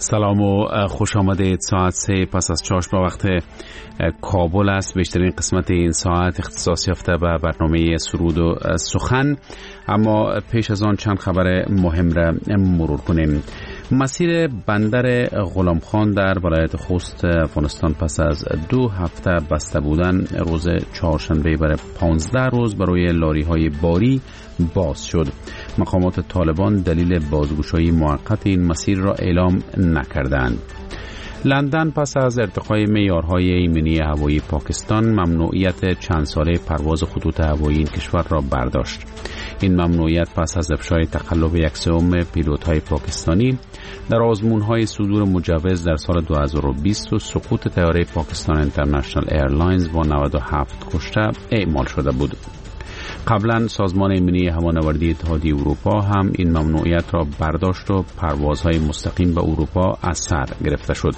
سلام و خوش آمدید. ساعت 3 پس از چاشت وقت کابل است. بیشترین قسمت این ساعت اختصاص یافته به برنامه سرود و سخن، اما پیش از آن چند خبر مهم را مرور کنیم. مسیر بندر غلامخان در ولایت خوست افغانستان پس از 2 هفته بسته بودن روز چهارشنبه برای 15 روز برای لاری های باری باز شد. مقامات طالبان دلیل بازگشایی موقت این مسیر را اعلام نکردند. لندن پس از ارتقای معیارهای ایمنی هوایی پاکستان ممنوعیت چند ساله پرواز خطوط هوایی این کشور را برداشت. این ممنوعیت پس از افشای تقلب 1/3 پیلوت‌های پاکستانی در آزمون‌های صدور مجوز در سال 2020 و سقوط طیاره پاکستان اینترنشنال ایرلاینز با 97 کشته اعمال شده بود. قبلا سازمان ایمنی هوانوردی اتحادیه اروپا هم این ممنوعیت را برداشت و پروازهای مستقیم به اروپا از سر گرفته شد.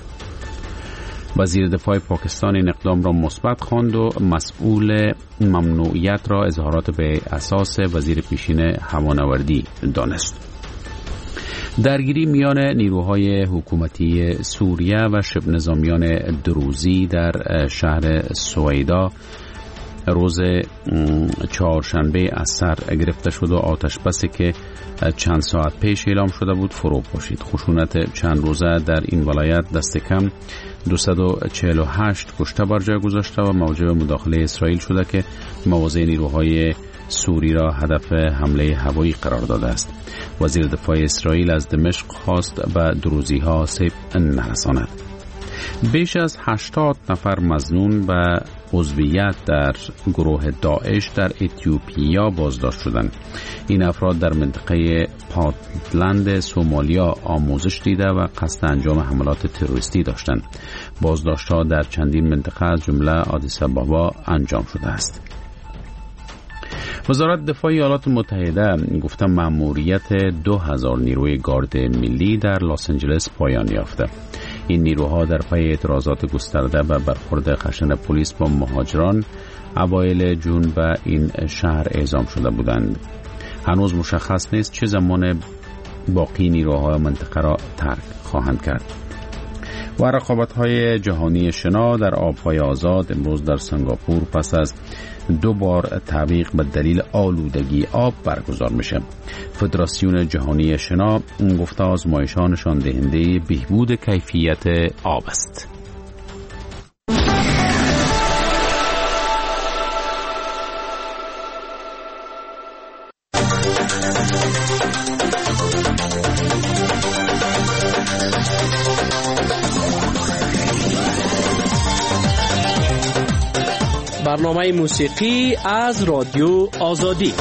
وزیر دفاع پاکستان این اقدام را مثبت خواند و مسئول ممنوعیت را اظهارات به اساس وزیر پیشین هوانوردی دانست. درگیری میان نیروهای حکومتی سوریه و شبه نظامیان دروزی در شهر سویدا روز چهارشنبه از سر گرفته شد و آتش بسی که چند ساعت پیش اعلام شده بود فرو پاشید. خشونت چند روزه در این ولایت دست کم 248 کشته بر جای گذاشته و موجب مداخله اسرائیل شده که مواضع نیروهای سوری را هدف حمله هوایی قرار داده است. وزیر دفاع اسرائیل از دمشق خواست به دروزی ها آسیب نرساند. بیش از 80 نفر مظنون و عضویت در گروه داعش در اتیوپیا بازداشت شدند. این افراد در منطقه پانتلند سومالیا آموزش دیده و قصد انجام حملات تروریستی داشتند. بازداشت‌ها در چندین منطقه از جمله آدیس آبابا انجام شده است. وزارت دفاع ایالات متحده گفته مأموریت 2000 نیروی گارد ملی در لس آنجلس پایان یافته. این نیروها در پی اعتراضات گسترده و برخورد خشن پلیس با مهاجران اوایل جون به این شهر اعزام شده بودند. هنوز مشخص نیست چه زمان باقی نیروهای منطقه را ترک خواهند کرد. و رقابت‌های جهانی شنا در آب‌های آزاد امروز در سنگاپور پس از 2 بار تعویق به دلیل آلودگی آب برگزار میشه. فدراسیون جهانی شنا گفته آزمایش‌ها نشان دهنده بهبود کیفیت آب است. برنامه موسیقی از رادیو آزادی.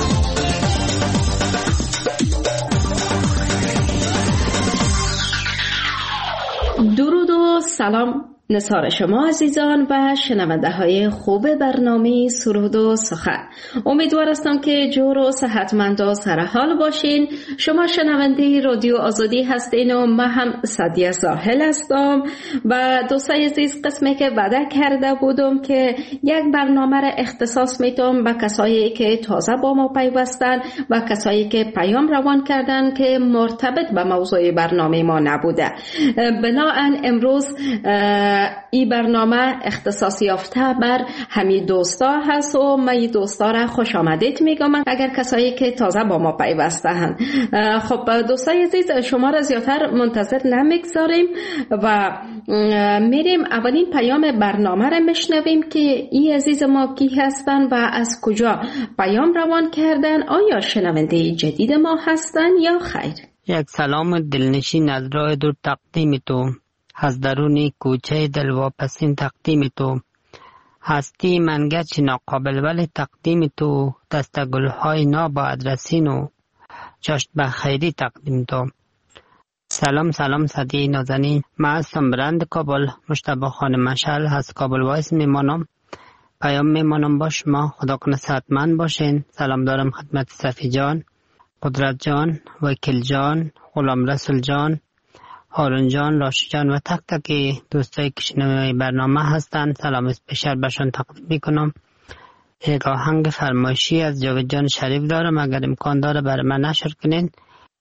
درود و سلام نثار شما عزیزان و شنونده های خوب برنامه سرود و سخن. امیدوار هستم که جور و صحتمند و سرحال باشین. شما شنونده رادیو آزادی هستین و من هم سعدیه ساحل هستم و دوستای عزیز قسمی که وعده کرده بودم که یک برنامه را اختصاص میدم به کسایی که تازه با ما پیوستن و کسایی که پیام روان کردن که مرتبط به موضوع برنامه ما نبوده. بنابراین امروز این برنامه اختصاص یافته بر همین دوستا هست و من این دوستا را خوش آمدید میگم اگر کسایی که تازه با ما پیوسته هستند. خب دوستای عزیز شما را زیادتر منتظر نمیگذاریم و میریم اولین پیام برنامه را میشنویم که این عزیز ما کی هستن و از کجا پیام روان کردن. آیا شنونده جدید ما هستن یا خیر؟ یک سلام دلنشین از راه دور تقدیم تو، از درون کوچه دلواپسین تقدیم تو، هستی منگچ ناقابل ولی تقدیم تو، دست گلهای ناباید رسین و چشت به خیری تقدیم تو. سلام صدیه نازنین، من هستم برند کابل، مجتبی خان مشعل از کابل وایس میمانم. پیام میمانم با شما، خدا کنه صحتمند باشین. سلام دارم خدمت صفی جان، قدرت جان، وکیل جان، غلام رسول جان، هارون جان، راشد جان و تک تک دوستایی که شنونده برنامه هستند. سلام اسپیشال بهشون تقدیم میکنم. یک آهنگ فرمایشی از جاوید جان شریف دارم، اگر امکان داره برای من نشر کنین.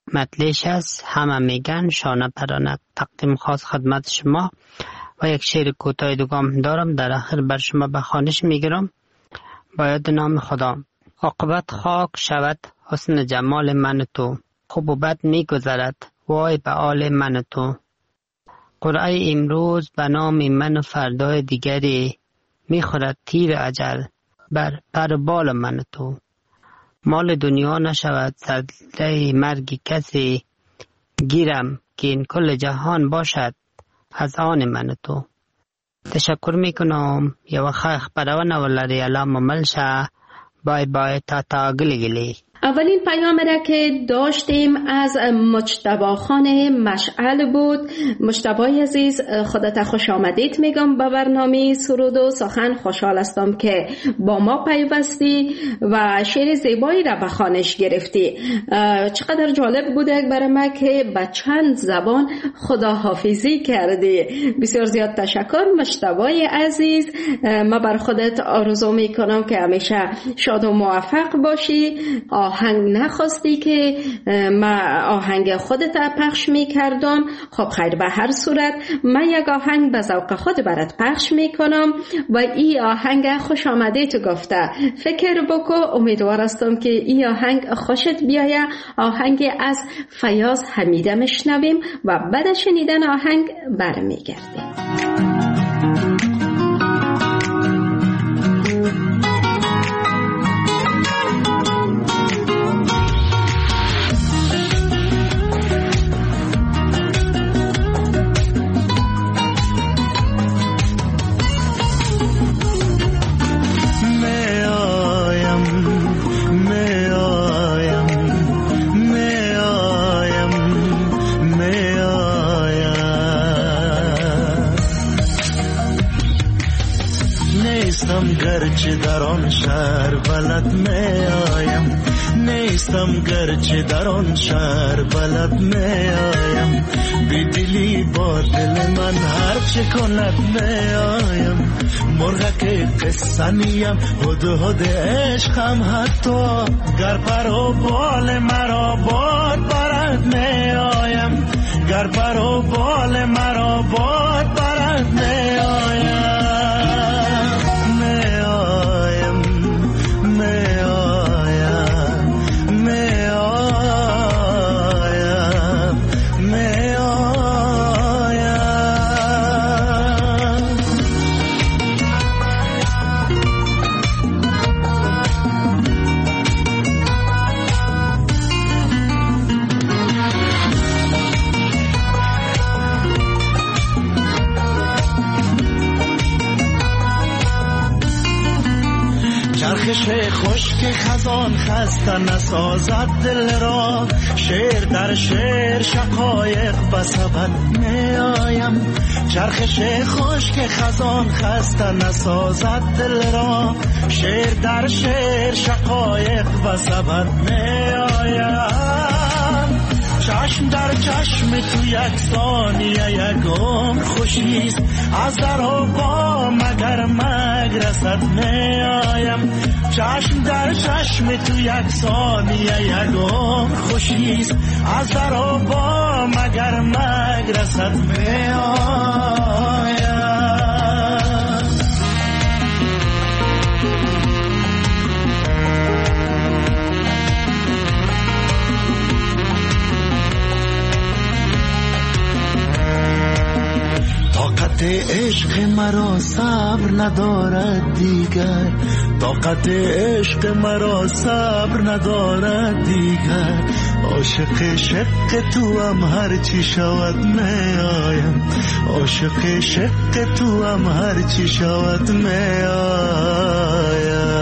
مطلعش است. همه میگن شانه پرانه. تقدیم خاص خدمت شما و یک شعر کوتاه دوگام دارم، در آخر بر شما به خوانش میگیرم. با یاد نام خدا. عاقبت خاک شود حسن جمال من تو، خوب و بد میگذرد وای به آل من تو. قرعه امروز به نام من و فردای دیگری، میخورد تیر اجل بر پر بال من تو. مال دنیا نشود سرده مرگ کسی، گیرم که این کل جهان باشد از آن من تو. تشکر میکنم. یو خیخ پرونه ولری علام ملشه. بای بای تا گلی. اولین پیام را که داشتیم از مجتبی خان مشعل بود. مجتبی عزیز خودت خوش آمدید میگم به برنامه سرود و سخن. خوشحال هستم که با ما پیوستی و شعر زیبایی را به خوانش گرفتی. چقدر جالب بوده برای ما که به چند زبان خداحافظی کردی. بسیار زیاد تشکر مجتبی عزیز. ما بر خودت آرزو میکنم که همیشه شاد و موفق باشی. آهنگ نخواستی که ما آهنگ خودت پخش میکردم. خب خیر، به هر صورت من یک آهنگ به ذوق خود برات پخش میکنم و این آهنگ خوش آمده تو گفته. فکر بکو، امیدوار هستم که این آهنگ خوشت بیایه. آهنگ از فیاض حمیده میشنویم و بعد شنیدن آهنگ برمیگردیم. گرچه در آن شهر بلد می آیم، نیستم گرچه در آن شهر بلد می آیم، بی دلی با دل من هر چه کند می آیم، مرغک قصه نیم هد عشقم حتی گر پر و بال مرا باد برد می آیم، گر پر و بال مرا باد برد می آیم. خشک خزان خسته نسازد دل را، شعر در شعر شقایق بسبد می آیم، چرخش خشک خزان خسته نسازد دل را، شعر در شعر شقایق بسبد می آیم، چشم در چشم تو یک ثانیه یک عمر خوشیست، از در و با مگر مگرسد می آیم، چشم در چشم تو یک ثانیه یک عمر خوشیست، از در و با مگر مگرسد می آیم. طاقت عشق مرا صبر ندارد دیگر، طاقت عشق مرا صبر ندارد دیگر، عاشق شق تو هم هر چی شود می آیم، عاشق شق تو هم هر چی شود می آیم.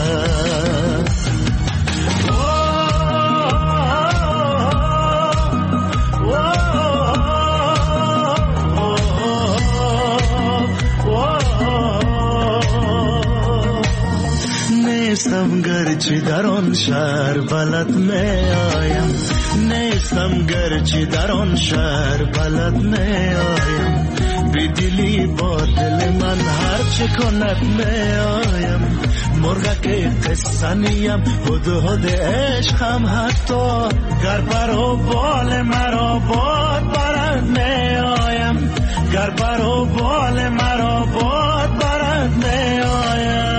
نیستم گرچه در آن شهر بلد می آیم، نیستم گرچه در آن شهر بلد می آیم، بی دلی با دل من هر چه کند می آیم، مرغک قصه نیم هدهد عشقم حتی گر بر و بال مرا باد برد میایم گر بر و بال مرا باد برد میایم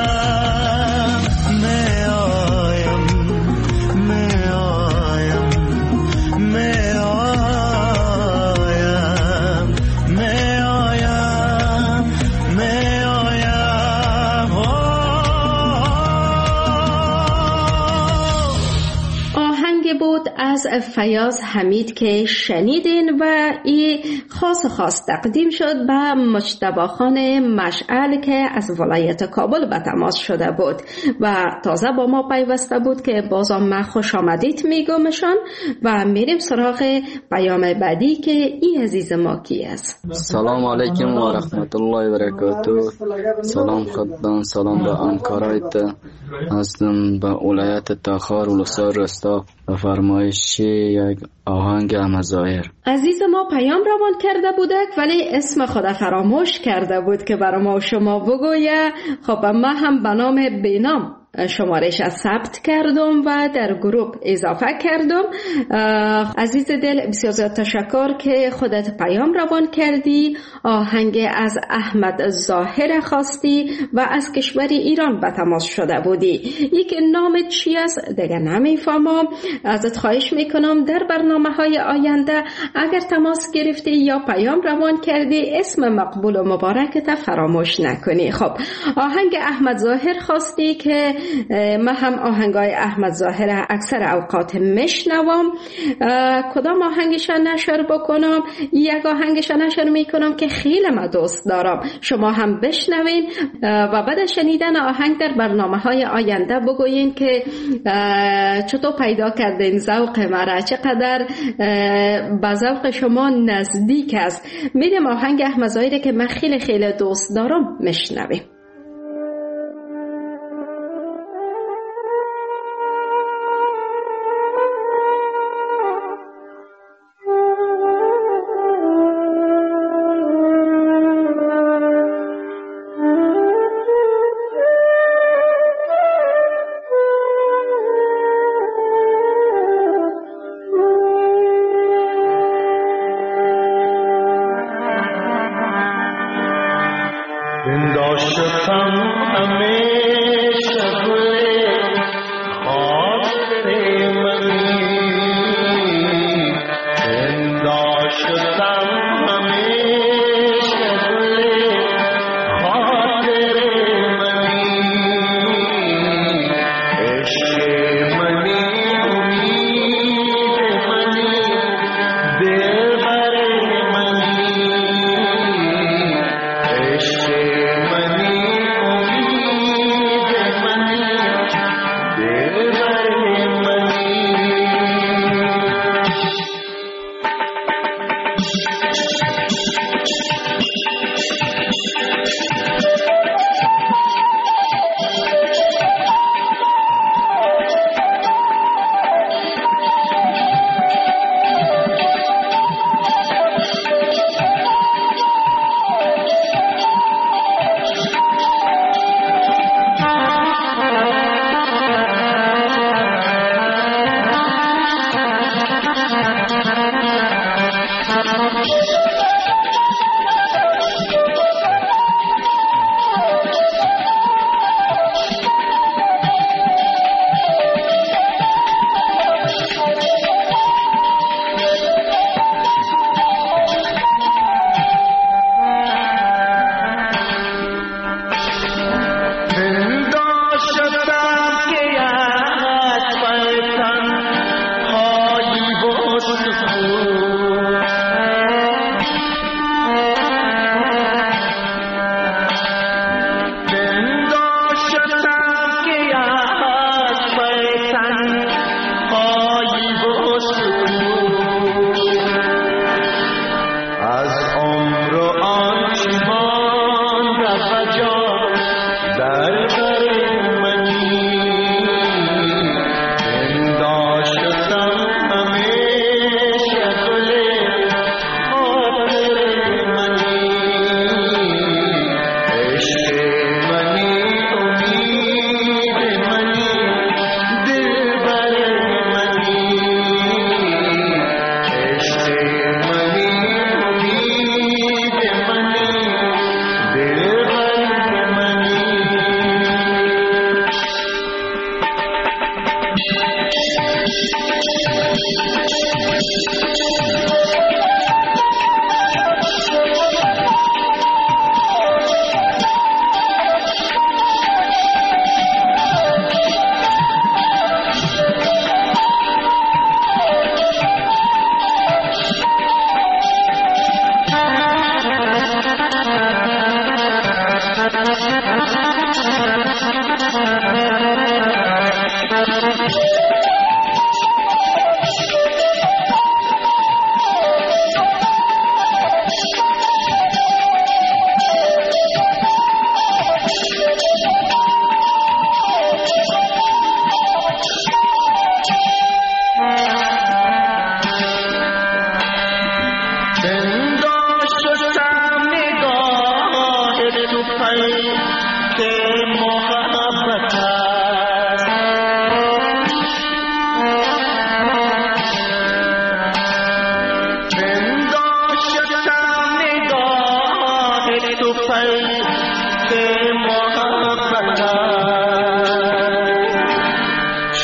از فیاض حمید که شنیدین و این خاص تقدیم شد به مجتبی خان مشعل که از ولایت کابل به تماس شده بود و تازه با ما پیوسته بود که بازم من خوش آمدید میگمشان و میریم سراغ پیام بعدی که این عزیز ما کی است. سلام علیکم و رحمت الله و برکاته. سلام خدان، سلام به همکارایت هستم به ولایت تاخار و لسار رستا و فرمایش یک آهنگ مظاهر. عزیز ما پیام روان کرده بودک ولی اسم خود فراموش کرده بود که برای ما شما بگویه. خب ما هم به نام بینام شمارش از ثبت کردم و در گروه اضافه کردم. عزیز دل بسیار زیاد تشکر که خودت پیام روان کردی. آهنگ از احمد ظاهر خواستی و از کشور ایران به تماس شده بودی. یک نام چی است دیگه نمیفهمم. ازت خواهش میکنم در برنامه‌های آینده اگر تماس گرفتی یا پیام روان کردی اسم مقبول و مبارکت فراموش نکنی. خب آهنگ احمد ظاهر خواستی که من هم آهنگای احمد ظاهر اکثر اوقات میشنوم. کدام آهنگش نشر بکنم؟ یک آهنگش نشر میکنم که خیلی من دوست دارم، شما هم بشنوین و بعد شنیدن آهنگ در برنامه‌های آینده بگوین که چطور پیدا کردین ذوق مرا، چقدر با ذوق شما نزدیک است. میریم آهنگ احمد ظاهر که من خیلی دوست دارم میشنویم.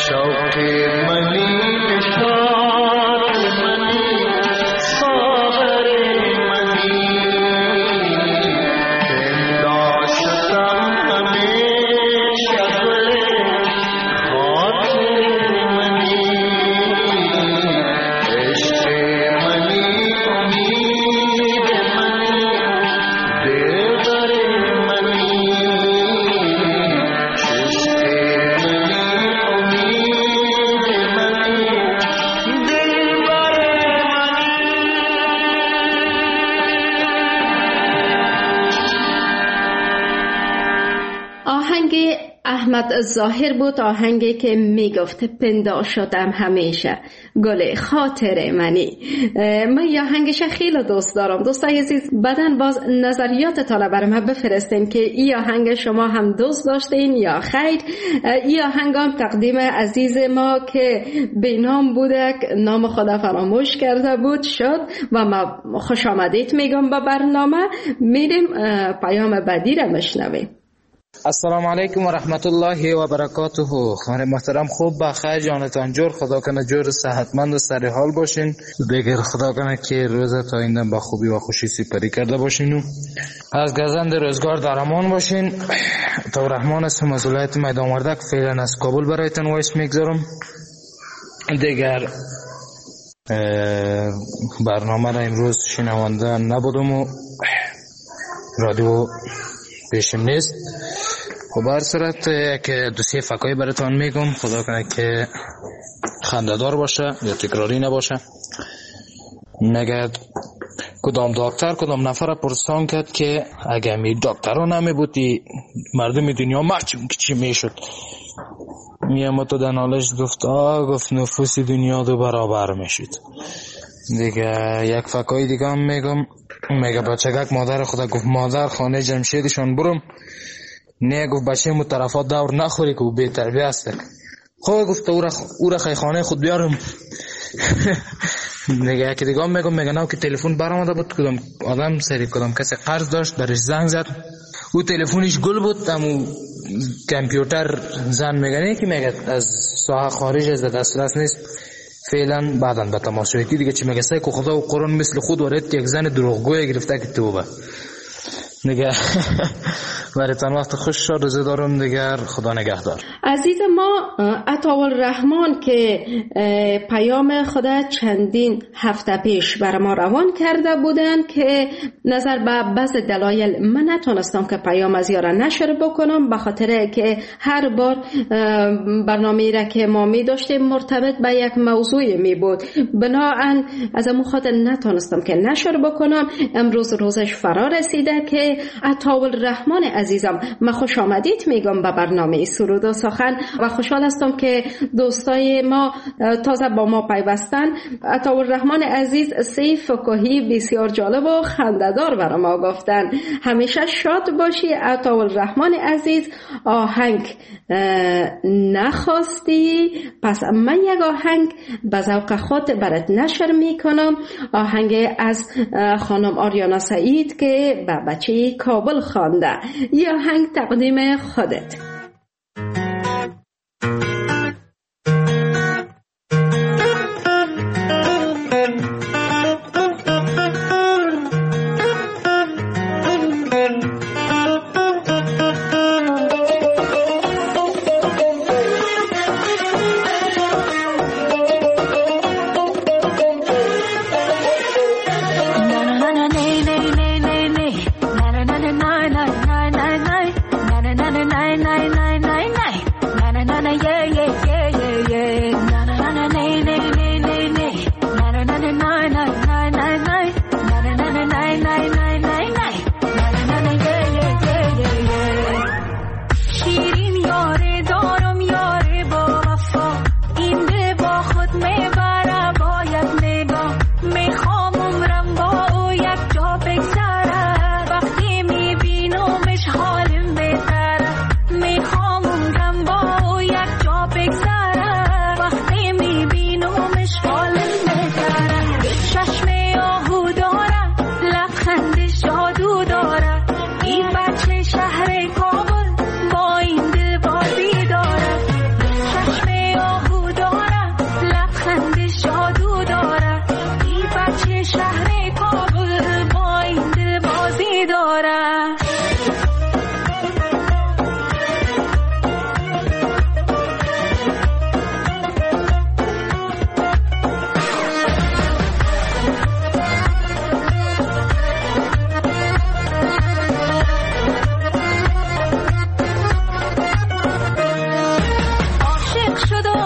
احمد ظاهر بود، آهنگی که میگفت پندا شدم همیشه گل خاطر منی. من یا آهنگش خیلی دوست دارم. دوستای عزیز، بعدن باز نظریاتتان برام بفرستین که این آهنگ شما هم دوست داشتین یا خیر. این آهنگ هم تقدیم عزیز ما که بینام بوده، نام خدا فراموش کرده بود شد و ما خوش آمدید میگم به برنامه. میریم پیام بعدی را بشنویم. السلام علیکم و رحمت الله و برکاته. خانه محترم خوب بخیر، جانتان جور، خدا کنه جور صحتمند و سر حال باشین. دیگر خدا کنه که روزت آینده با خوبی و خوشی سپری کرده باشین و از گزند روزگار در امان باشین. تا رحمان اسم از ولایت میدان وردک فعلا از کابل برایتان وایس میگذارم. دیگر برنامه را امروز شنونده نبودم و رادیو پیشم نیست. خب هر صورت که دو سه فکایی براتون میگم، خدا کنه که خنده‌دار باشه یا تکراری نباشه. نگه کدام دکتر کدام نفر پرسان کرد که اگه می دکتر نمی بودی مردم دنیا معلوم که چی میشد. میام تو دنالش گفت نفوس دنیا دو برابر میشد. دیگه یک فکایی دیگه هم میگم، میگه بچگک مادر خدا گفت مادر خانه جمشیدشان برم. نه گفت بچه مو طرفات دور نخوری که بی تربیه است. خب گفت او را خانه خود بیارم. دیگه که دیگه میگم، میگه نو که تلفن برآمده بود، کدام آدم سری کدام کسی قرض داشت برش زنگ زد، او تلفنش گل بود، امو کامپیوتر زن میگه که میگه از ساحه خارج از دسترس نیست فعلا. بعدن به تماشای کی دیگه چی میگه سه که خدا و قرآن مثل خود ورد یک زن دروغگوی گرفته که توبه. دیگه برایتان وقت خوش شد، روزه دارم دیگر، خدا نگهدار. عزیز ما عطاالرحمن که پیام خدا چندین هفته پیش بر ما روان کرده بودن که نظر به بعض دلایل من نتونستم که پیام از یارا نشر بکنم، به خاطر که هر بار برنامه را که ما می داشتیم مرتبط به یک موضوع می بود، بنابراین از امون خاطر نتونستم که نشر بکنم. امروز روزش فرا رسیده که عطاالرحمن عزیزم، من خوش آمدید میگم به برنامه سرود و سخن و خوشحال هستم که دوستای ما تازه با ما پیوستن. عطاالرحمن عزیز سه فکاهی بسیار جالب و خنده‌دار برای ما گفتن. همیشه شاد باشی عطاالرحمن عزیز. آهنگ نخواستی، پس من یک آهنگ به ذوق خود برات نشر میکنم. آهنگ از خانم آریانا سعید که به بچه کابل خوانده. یه آهنگ تقدیم خودت. Nine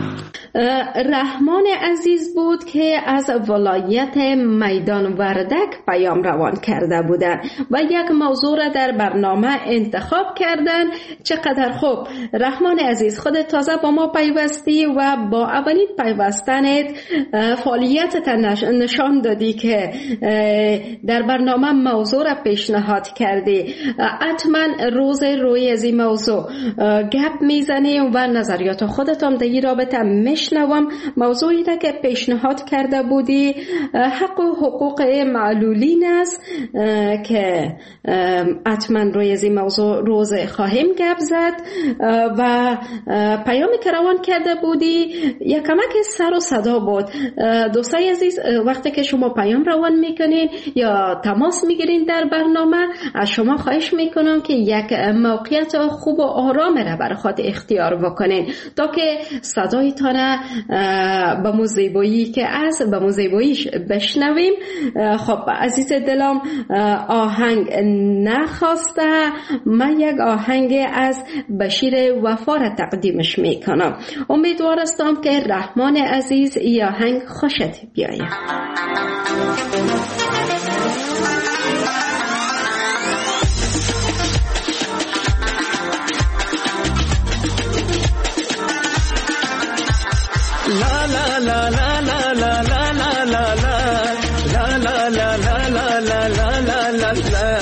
رحمان عزیز بود که از ولایت میدان وردک پیام روان کرده بودند و یک موضوع را در برنامه انتخاب کردند. چقدر خوب. رحمان عزیز، خودت تازه با ما پیوستی و با اولین پیوستنت فعالیتت نشان دادی که در برنامه موضوع را پیشنهاد کردی. حتما روز روی از این موضوع گپ میزنیم و نظریات خودت هم در این رابطه میشنوم. موضوعی را که پیشنهاد کرده بودی حق و حقوق معلولین است که حتما روی از این موضوع روز خواهیم گپ زد و پیامی که روان کرده بودی یک کمک سر و صدا بود. دوستای عزیز، وقتی که شما پیام روان میکنین یا تماس میگیرین در برنامه، از شما خواهش میکنم که یک موقعیت خوب و آرام را برای خود اختیار بکنین تا که صدایتان به موزیبایی که از به موزیباییش بشنویم. خب عزیز دلم، آهنگ نخواسته، من یک آهنگ از بشیر وفا را تقدیمش میکنم. امیدوارم که رحمان عزیز ای آهنگ خوشت بیاید. La la la la la la la la la la la la la la la la la la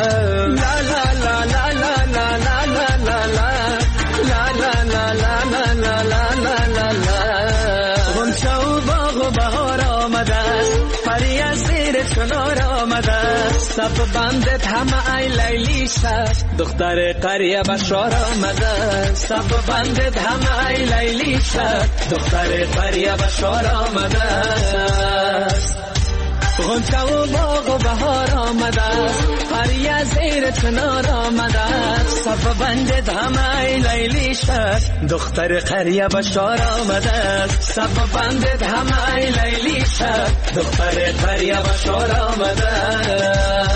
صف بندت همه ای لیلی شد دختر قریه بشار آمده صف بندت همه ای لیلی شد دختر قریه بشار آمده غنچه و باغ و بهار آمده قریه زیر چنار آمده صف بندت همه ای لیلی شد دختر قریه بشار آمده صف بندت همه ای لیلی شد دختر قریه بشار آمده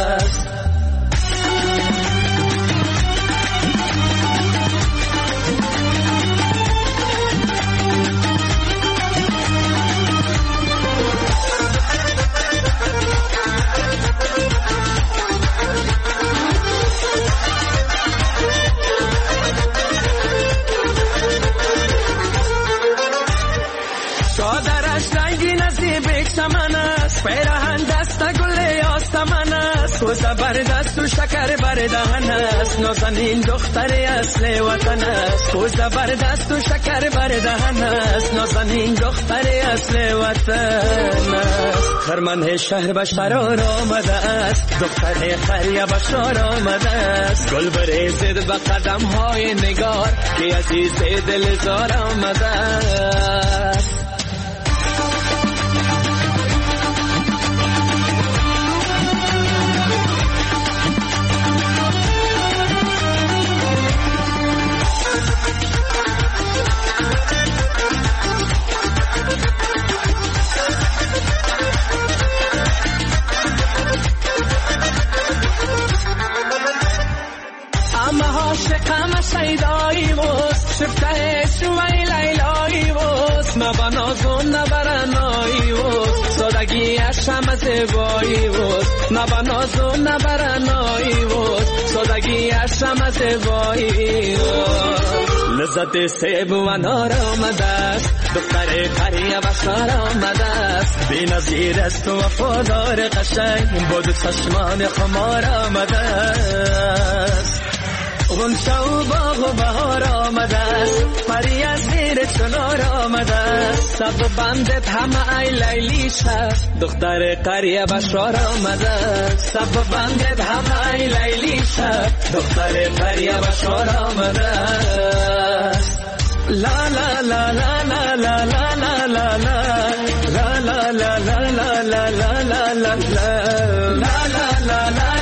پیراهن دست گل آسمان است و زبردست و شکر بردهن است نازنین دختر اصل وطن است و زبردست و شکر بردهن است نازنین دختر اصل وطن است خرمن شهر بش قرار آمده است دختر قریه بشار آمده است گل بریزد به قدم های نگار که عزیز دل زار آمده است سیدایی وست شفته شوی لیلایی وست نبنازون نبرنایی وست سادگی اشم زیبایی وست نبنازون نبرنایی وست سادگی اشم زیبایی وست لذت سیب و انار آمده است دختر قریه بشار آمده است بی نظیر است و وفادار قشنگ با دو چشمان خمار آمده است غنچه و باغ و بهار آمده است پری از زیر چنار آمده است صف بندت همه ای لیلی شد دختر قریه بشار آمده است صف بندت همه ای لیلی شد دختر قریه بشار آمده است لا لا لا لا لا لا لا لا لا لا لا لا لا لا لا لا لا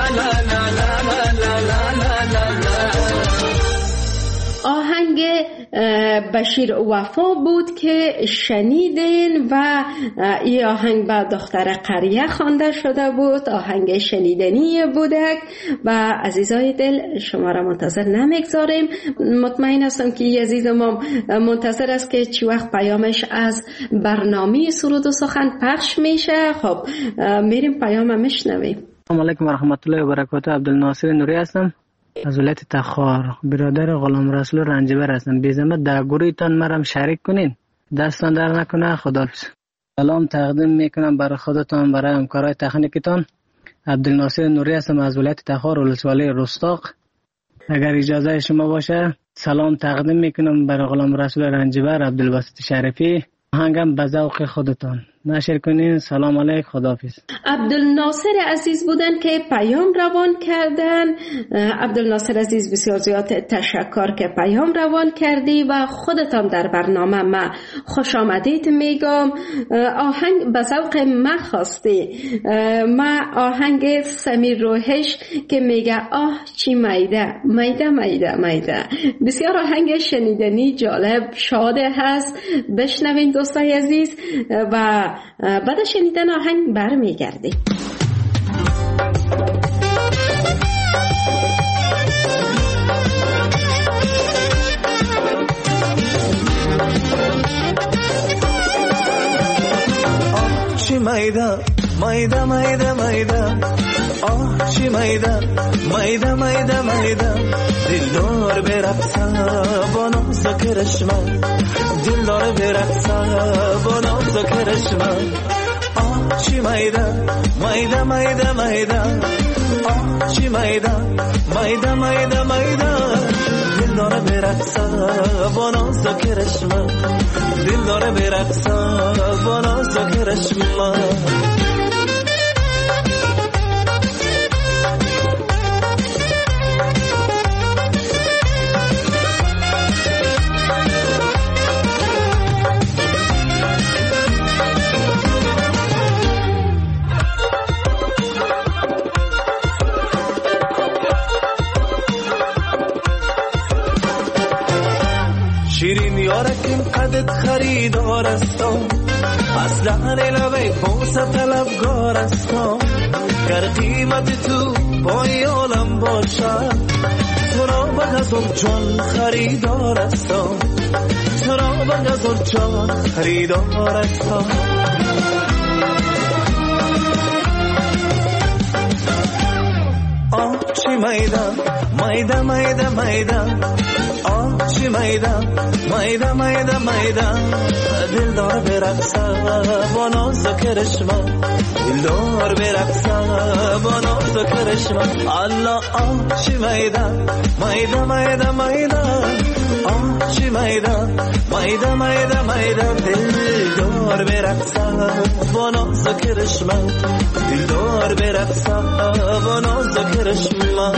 آهنگ بشیر وفا بود که شنیدین و این آهنگ به دختر قریه خوانده شده بود، آهنگ شنیدنی بودک و عزیزای دل شما را منتظر نمیگذاریم. مطمئن هستم که عزیز ما منتظر است که چی وقت پیامش از برنامه سرود و سخن پخش میشه. خب میریم پیام میشنویم. السلام علیکم و رحمت الله و برکاته. عبدالناصر نوری هستم از ولایت تخار، برادر غلام رسول رنجبر هستم. بی زحمت در گروهتان مرا شریک کنین، دستان در نکنه. خداحافظ. سلام تقدیم میکنم برای خودتان، برای همکارای تکنیکتان. عبدالناصر نوری هستم از ولایت تخار، ولسوالی رستاق. اگر اجازه شما باشه سلام تقدیم میکنم برای غلام رسول رنجبر، عبدالباسط شریفی. آهنگم به ذوق خودتان نشر کنین. سلام علیک، خداحافظ. عبدالناصر عزیز بودن که پیام روان کردن. عبدالناصر عزیز بسیار زیاد تشکر که پیام روان کردی و خودتان در برنامه ما خوش آمدید میگم. آهنگ به ذوق ما خواستی، ما آهنگ سمیر روحش که میگه آه چی میده میده میده میده، بسیار آهنگ شنیدنی جالب شاده هست. بشنوین دوستای عزیز و بعد شنیدن آهنگ برمیگردیم. چی میده میده میده میده، آه چی میده میده میده میده، دلدار برقصه با ناز و کرشمه، دلدار برقصه با ناز و کرشمه. آه چی میده میده میده میده، آه چی میده میده میده میده، دلدار برقصه با ناز و کرشمه، دلدار برقصه با ناز و کرشمه. شیرین یارکیم قدت خریدار استم، از لحن لبه بوسه طلبگار استم، گر قیمت تو پای عالم باشد، تو را به غزل جان خریدار استم، تو را به غزل جان خریدار استم. آه چی میده میده میده میده، آه چی میده میده میده میده، دلدار برقصه با ناز و کرشمه، دلدار برقصه با ناز و کرشمه. الله آه چی میده میده میده میده، آه چی میده میده میده میده، دلدار برقصه با ناز و کرشمه، دلدار برقصه با ناز و کرشمه.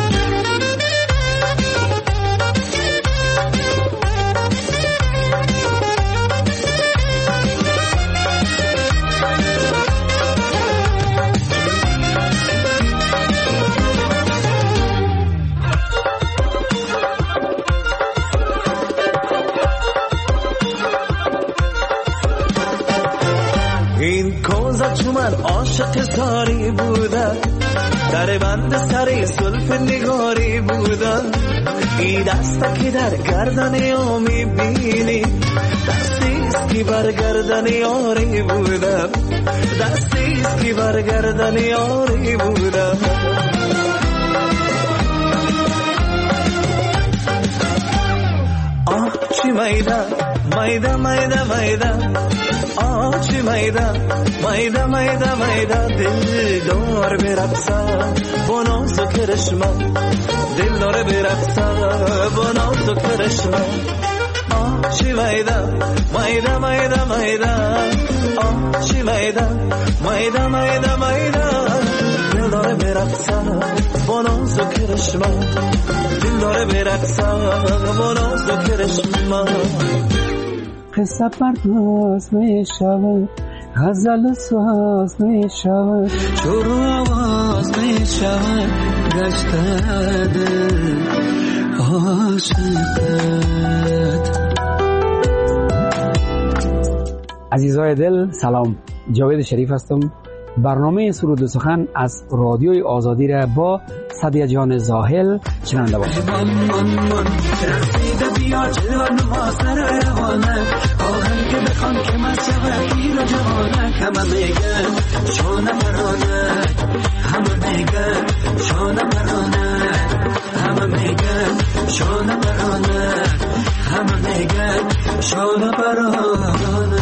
این کوزه چون من عاشق زاری بوده، در بند سری زلف نگاری بوده، این دسته که در گردن یا میبینی، دستیست که بر گردن یاری بوده، دستیست که بر گردن یاری بوده. آه چی میده میده میده میده، آه چی میده میده میده میده، دلدار برقصه با ناز و کرشمه، دلدار برقصه با ناز و کرشمه. آه چی میده میده میده میده، آه چی میده میده میده میده، دلدار برقصه با ناز و کرشمه، دلدار برقصه با ناز و کرشمه. قصه پرداز می شود، غزل ساز می شود، شروع آواز می شود، گشته دل عاشقت عزیزای دل سلام، جاوید شریف هستم. برنامه سرود و سخن از رادیوی آزادی را با سعدیه جان زاهل شنونده باشید. رسیده بیا جلوان واسر روانه آهنگ بخوان که مسیح پیر و جوانه همه میگن شانه مرانه همه میگن شانه مرانه همه میگن شانه مرانه همه میگن شانه مرانه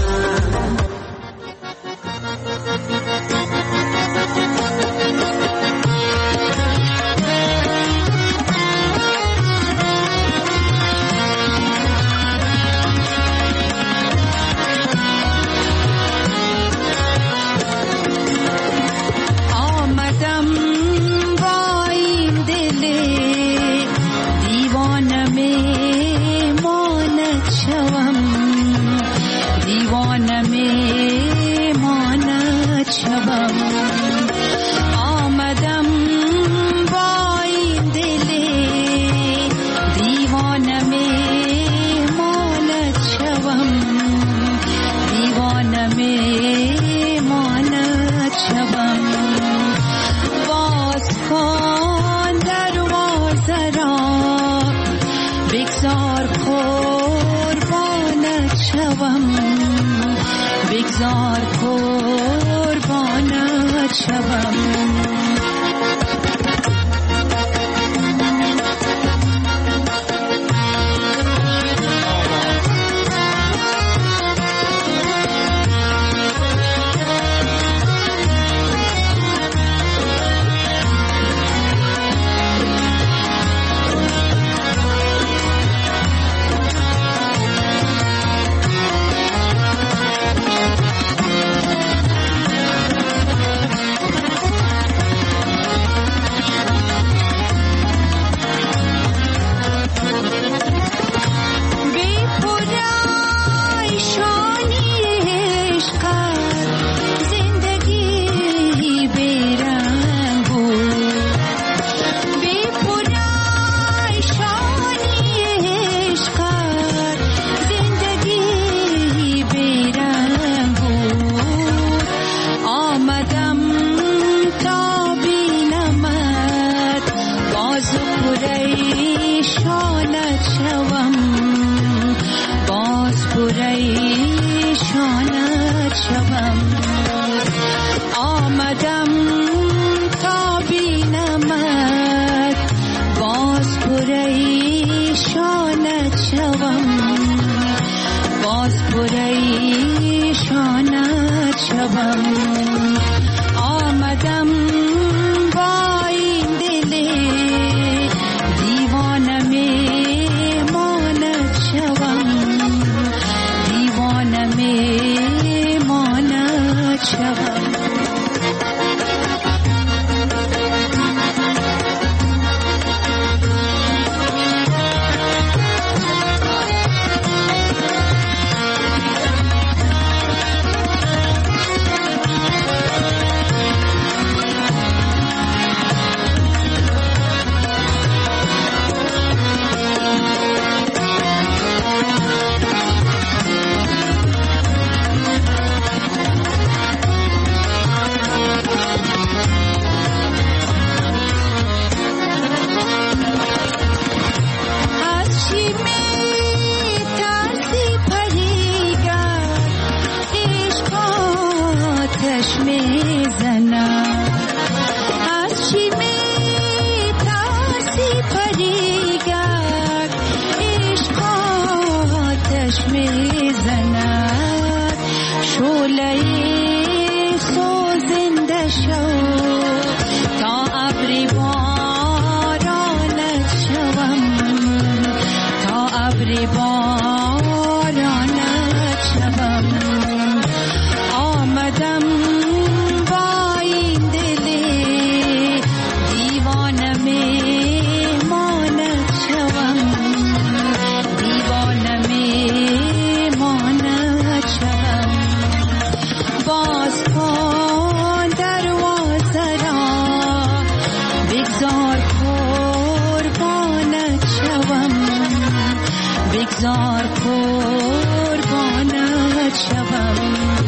شوم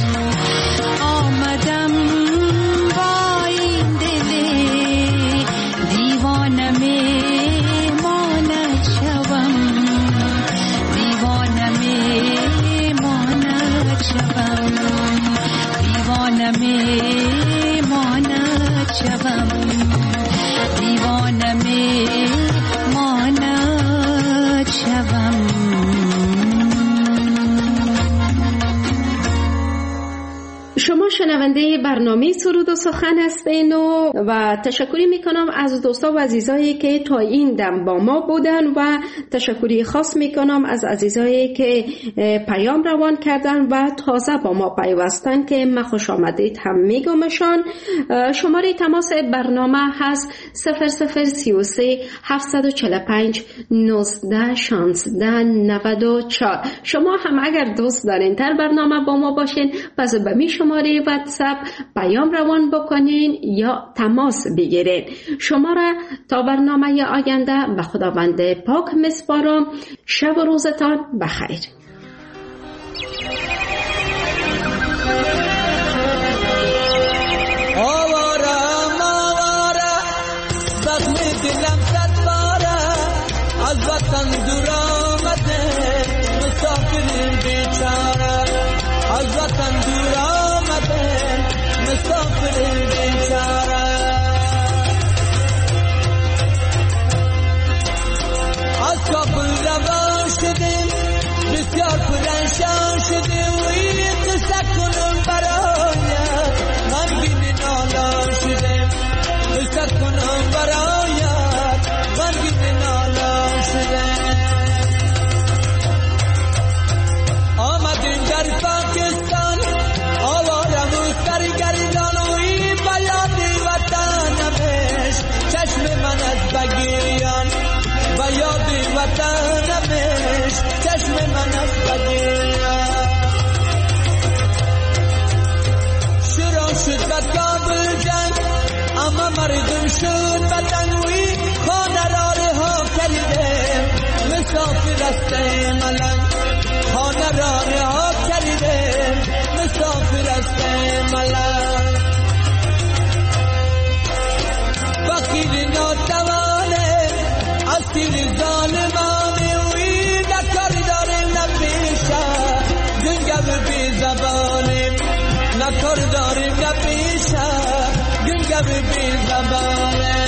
آمدم با این دل دیوانه میماند شوم دیوانه میماند شوم دیوانه میماند شوم دیوانه میماند شوم. شما شنونده برنامه سرود و سخن هستین و تشکری میکنم از دوستا و عزیزایی که تا این دم با ما بودن و تشکری خاص میکنم از عزیزایی که پیام روان کردن و تازه با ما پیوستن که ما خوش آمدید هم میگمشان. شماره تماس برنامه هست 0033 745 19 16 94. شما هم اگر دوست دارین تر برنامه با ما باشین پس به می شماره واتساپ پیام روان بکنین یا تماس بگیرین. شما را تا برنامه آینده به خداوند پاک میسپارم. شب و روزتان بخیر. آوارم زخم دلم صد باره از وطن دور آمده مسافر بیچاره از وطن دور آمده مسافر بیچاره از کابل روان شدیم بسیار پرنشان شدیم و این قصه کنم برایت غمگین نالان شدیم قصه کنم برایت غمگین نالان شدیم. آمدیم در پاکستان آوارم و سرگردان و این بیاد وطنمش چشم من از بگیریان بیاد وطنمش چشم من از بگیریان. شروع شد به کابل جنگ اما مردم شد به تنوی خانه را رها کردیم مسافر است ملنگ خانه را رها کردیم مسافر است ملنگ. فقیر ناتوانه از تیر ظالمانه وی نکار داریم نپیشه گنگم بی زبانیم نکار داریم نپیشه گنگم بی زبانه.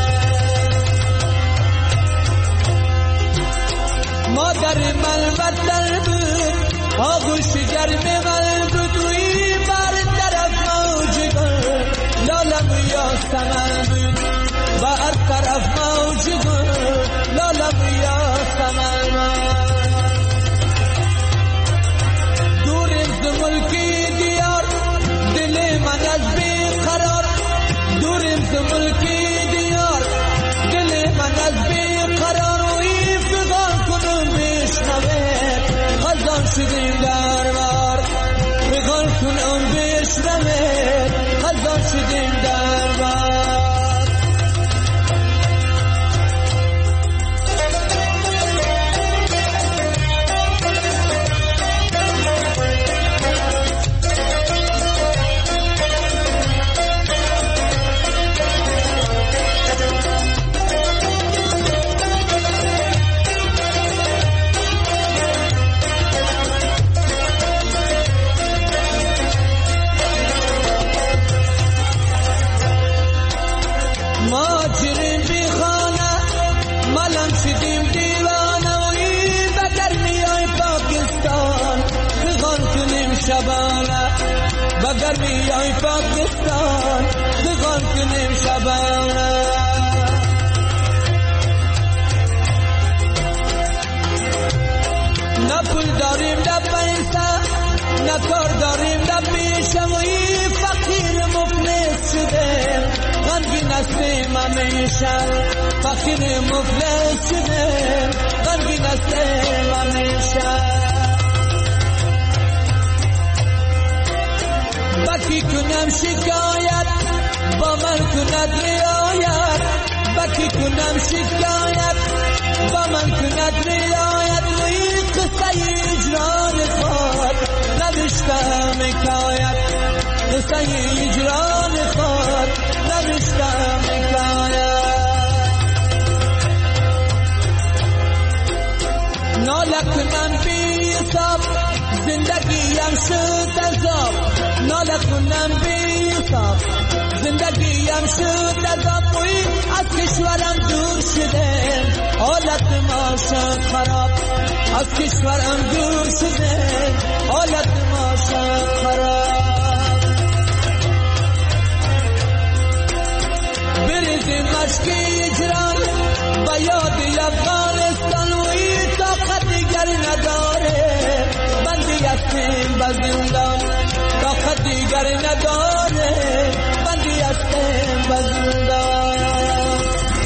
مادر من وطن بود آغوش گرم من بود وی بر طرف موج گل لالم یاسمن بود بر طرف موج گل لالم یاسمن. دوریم ز ملکی دیار دل من از بی قرار دوریم ز ملکی دیار دل من از بی قرار غزان شدیم دربار بغل کنم بشنمه غزان شدیم دربار. بگر میای پاکستان بغان کنیم شبانه. نه پول داریم نه پیسه نه کار داریم نه پیشه و این فقیر مفلس شدیم غمگین هستیم همیشه فقیر مفلس شدیم غمگین هستیم همیشه. بکی کنم شکایت با من کند رعایت بکی کنم شکایت با من کند رعایت و این قصه اجران خود نوشتم حکایت قصه هجران خود نوشتم حکایت ناله کنم بی حساب زندگیم شد عذاب ناله کنم بی حساب زندگیم شد عذاب از کشورم دور شده حالت ما شد خراب از کشورم دور شده حالت ما شد خراب بریزیم مشکی اجران با یاد افغانستان و این طاقت دیگر نداره بندی هستیم با زندان طاقت دیگر نداره بندی هستیم با زندان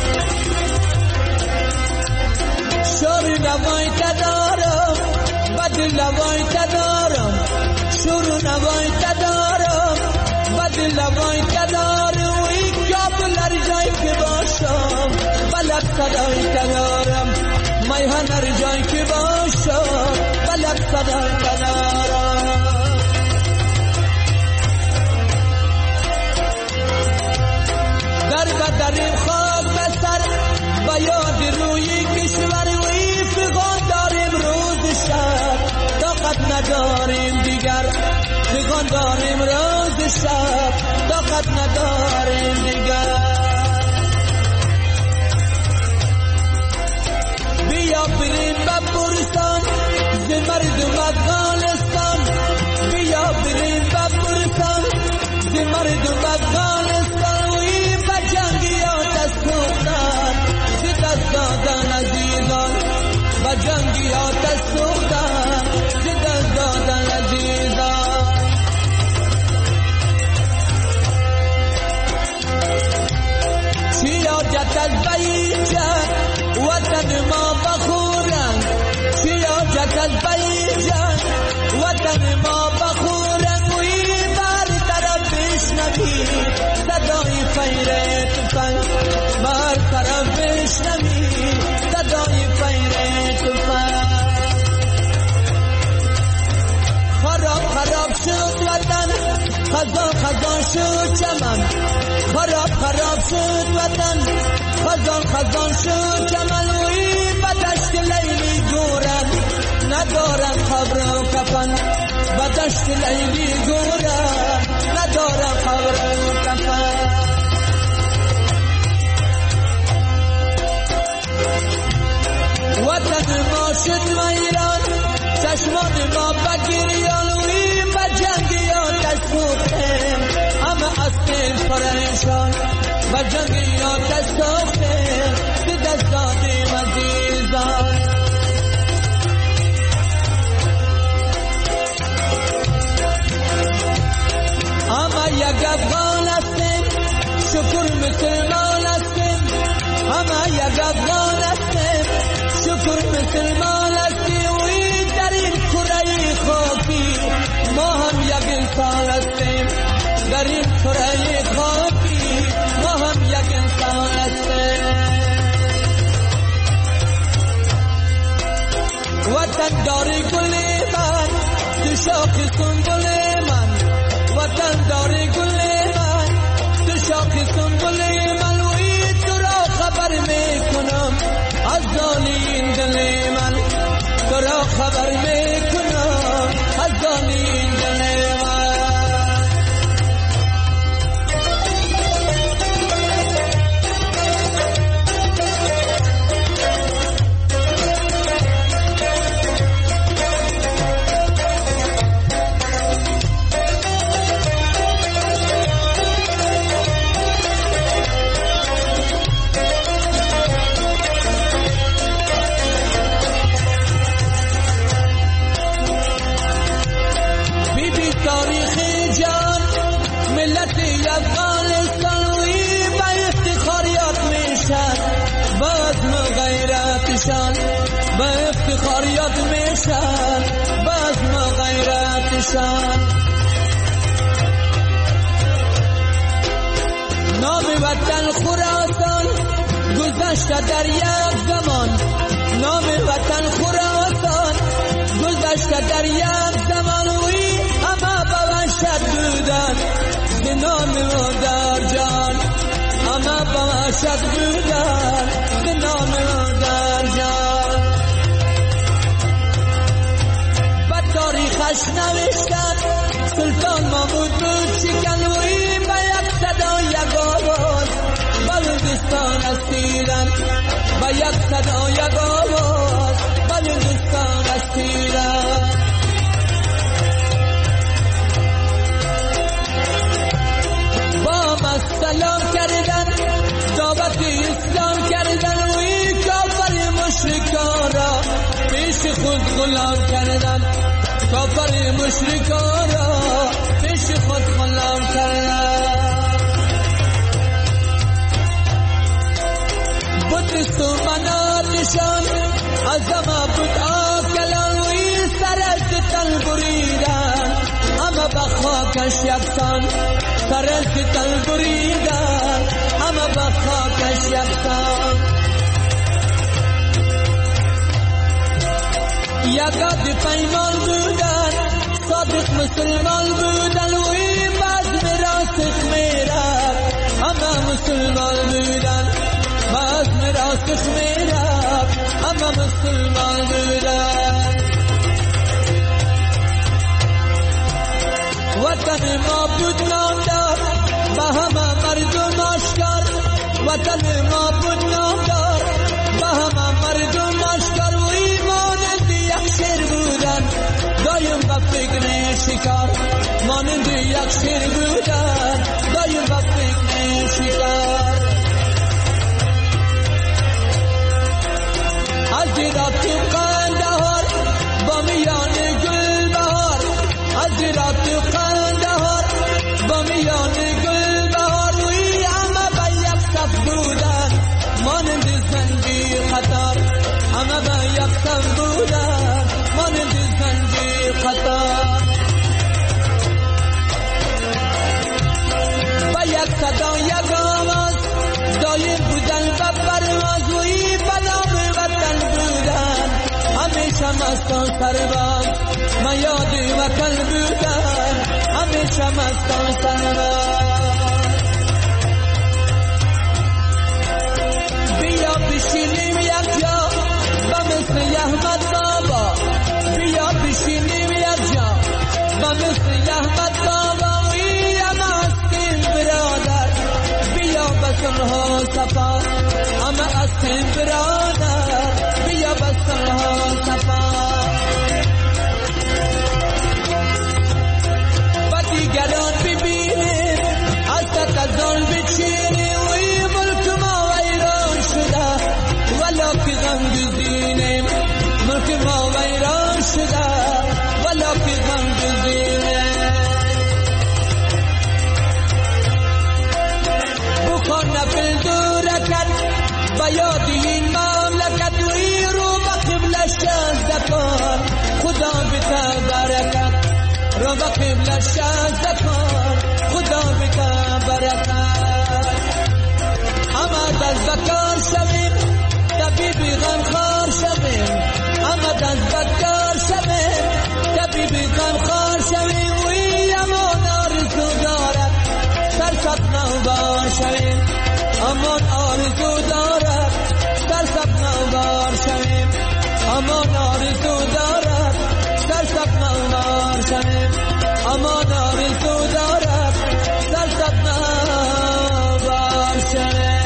شور نوای تدارم بد لوای تدارم شور نوای تدارم بد لوای تدارم و این کابل هر جایی که باشم بلد صدای تدارم میهن هر جایی که باشم بلد صدای تدارم در بدریم خاک بسر با یاد روی کشور و فغان داریم روز شب طاقت نداریم دیگر فغان داریم روز شب طاقت نداریم دیگر بیا بریم به بورستان ز مردم افغانستان بیا بریم به بورستان ز مردم افغانستان و این به جنگیات از سوختن ز دست دادن عزیزان به جنگیات از سوختن ز دست دادن عزیزان سیاجت از بیجت وطن ما بخورن سیاجت از بیجت وطن ما بخورن و این بر طرف بشنوی صدای فیر تفنگ بر طرف بشنوی صدای فیر تفنگ خراب خراب شد وطن خزان خزان شد چمن خراب خراب شد وطن خزان خزان شد چمن و این بدشت لیلی گورن ندارن خبر و کفن بدشت لیلی گورن ندارن خبر و کفن وطن ما شد ویران چشمان ما بگیریان و این به جنگیات از سوختیم همه هستیم پریشان به جنگیات از سوختیم به دست دادیم عزیزان همه یک افغان هستیم شکر مسلمان هستیم همه یک افغان هستیم شکر مسلمان هستیم و این در این کره خاکی ما هم یک انسان هستیم در این کره خاکی ما هم یک انسان هستیم وطن داری گل من تو شاخ سنبل من وطن داری گل من تو شاخ سنبل من و این تو را خبر میکنم از دانی دل من تو را خبر میکنم از دانی دل من با افتخاریات میشن بزم غیرتشان نام وطن خراسان گذشته در یک زمان نام وطن خراسان گذشته در یک زمان وی نوشتن سلطان محمود بود شکنوی به یک صدا یک آواز بلوچستان اسیرن به یک صدا یک آواز بلوچستان اسیرن با ما سلام کردن دعوت اسلام کردن وی کافر مشرکان را پیش خود غلام کردن کافر مشرکان را پیش خود غلام کردن بودست و مناتشان عظمه بود آکلان وی سرش تن بریدن اما بخواکش یکسان سرش تن بریدن اما بخواکش یکسان یکاد پیمان بودن صادق مسلمان بودن وی باز میراث میرد اما مسلمان بودن باز میراث میرد اما مسلمان بودن وطن ما بود نام دار به همه مردم آشکار وطن ما بود نام دار به همه مردم آشکار و مانند یک شیر بودن دایم به فکر شکار مانند یک شیر بودن دایم به فکر شکار از رات قندهار با میان گل بهار از رات قندهار با میان گل بهار روی همه به یک صف بودن مانند زنجیر قطار همه به یک صف بودن مانند زنجیر قطار به یک صدا یک آواز دایم بودن به پرواز روی بلام وطن بودن همیشه مستان سرباز ما یاد وطن بودن همیشه مستان سرباز بیا بشینیم یک جا با مثل احمد بابا بیا بشینیم یک جا با مثل احمد بابا وی اما هستیم برادر بیا بسنها صفا اما هستیم برادر بیا بسنها صفا و دیگران ببینیم حسد از آن بچینیم وی ملک ما ویران شده ولا که غم گزینیم ملک ما ویران شده ولا که غم گزینیم بخون نفل دورکت با یاد این مملکت وی رو به قبلش دکان خدا بتا برکت رو به قبلش دکان خدا بتا برکت اما دست بکار شویم طبیبی غمخوار شویم اما دست بکار شویم طبیبی غمخوار شویم وی امان آرزو دارد سرسب نوبار شویم امان آرزو دارد سرسب نوبار شویم امان آرزو دارد سرسب نوبار شویم امان آرزو دارد سرسب نوبار شویم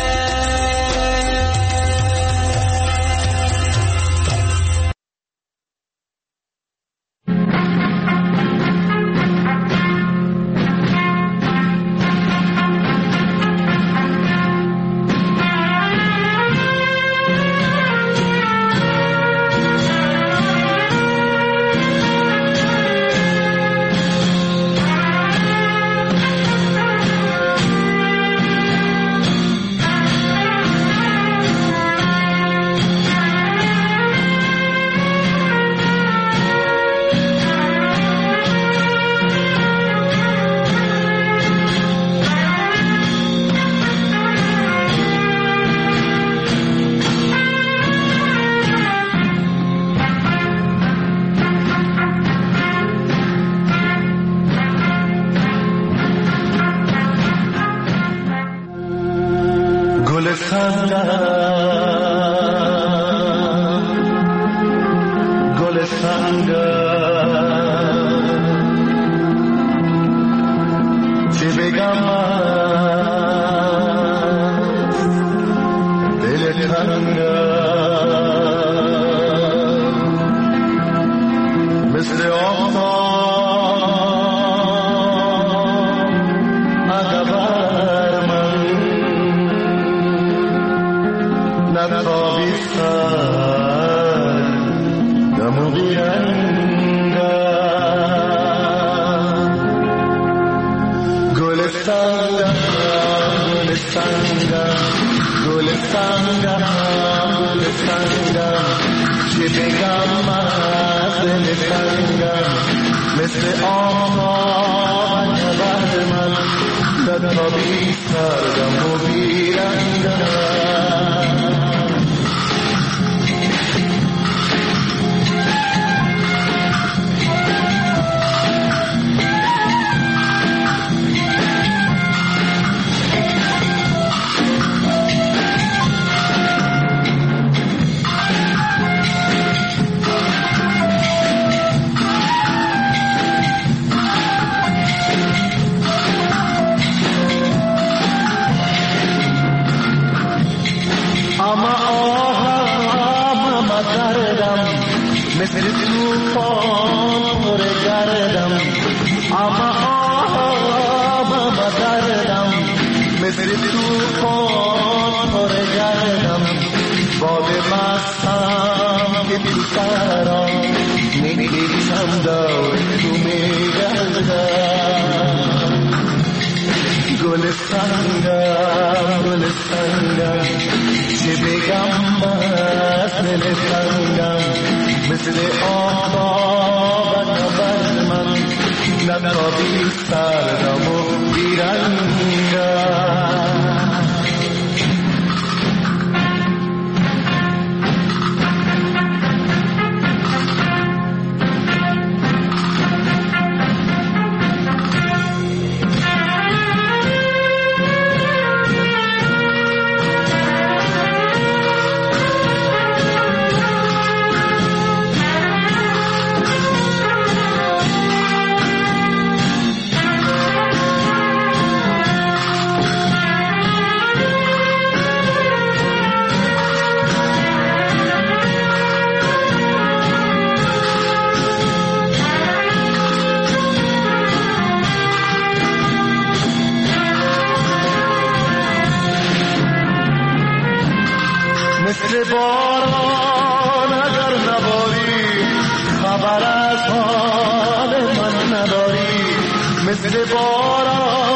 گل سنگر بگم دل تنگم مثل آفتاب عقبر من نتابی سر دموقی چه بگم از دل تنگم مثل آفتاب عقبر من نتابی سردم و بیرنگم مثل توفان پر گردم اما آبم دردم مثل توفان پر گردم باد مستم که تو سرم میگیرم دور تو میگردم گل سنگم چه بگم از دل تنگم مثل آفتاب عقبر من نتابی سردم و بیرنگم مثل باران اگر نباری خبر از حال من نداری مثل باران